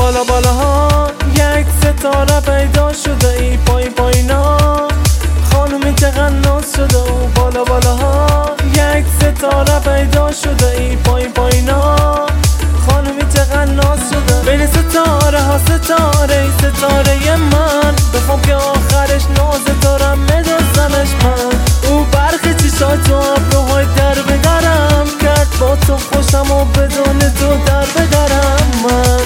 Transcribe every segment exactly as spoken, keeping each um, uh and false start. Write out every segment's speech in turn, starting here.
بالا بالا ها یک ستاره پیدا شده ای پای پایینا، خانومی چقدر ناز شده و بالا بالا ها یک ستاره پیدا شده ای پای پایینا، خانومی چقدر ناز شده. بین ستاره ها ستاره ای ستاره من، بخوام که آخرش ناز دارم میدازمش من. او برخ چیشات و ابروهای در بگرم کرد با تو خوشم و بدون تو در بگرم من.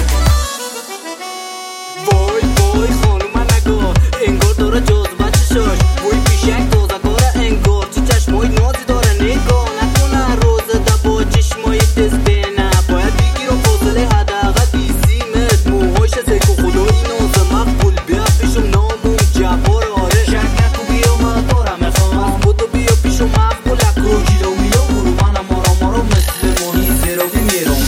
وای وای خانوم نگاه انگار داره جاذبه چشاش، بوی پیشک تازه کاره انگار تو چشمای نازی داره نگاه نکنه روزه ده با چشمای تز بینه باید بگیر و فاصله حداقل بیستی متر موهاش زیک و خدایی نازه مقبول بیا پیشم نامون جبار آره شک نکو بیا من دارم میخوام بودو بیا پیشم مقبول اکو گیرو بیا برو منم مارا مارا مثل ماهی زیراوی میرم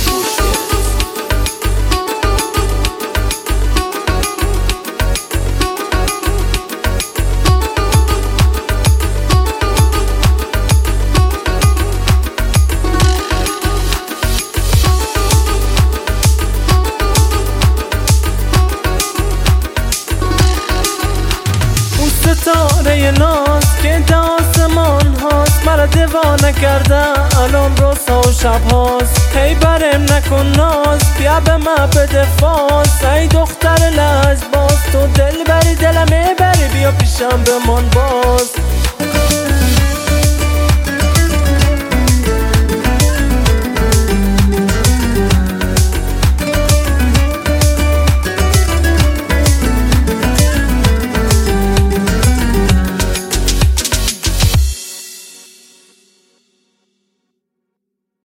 ستاره ناز که در آسمان هاست مرا دیوانه کرده الان روزها و شب هاست. هی برم نکن ناز بیا به من بده فاز، ای دختر لحظ باز تو دل بری دلم میبری بیا پیشم بمان باز.